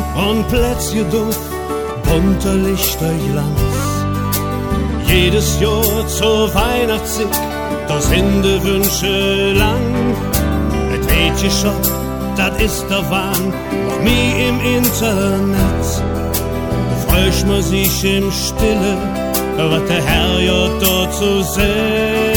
und Plätzchenduft, bunter Lichterglanz. Jedes Jahr zur Weihnachtszeit, da sind die Wünsche lang. Et weet je schon, dat ist der Wahn, noch nie im Internet. Da freucht man sich im Stille, was der Herr ja dort zu sehen.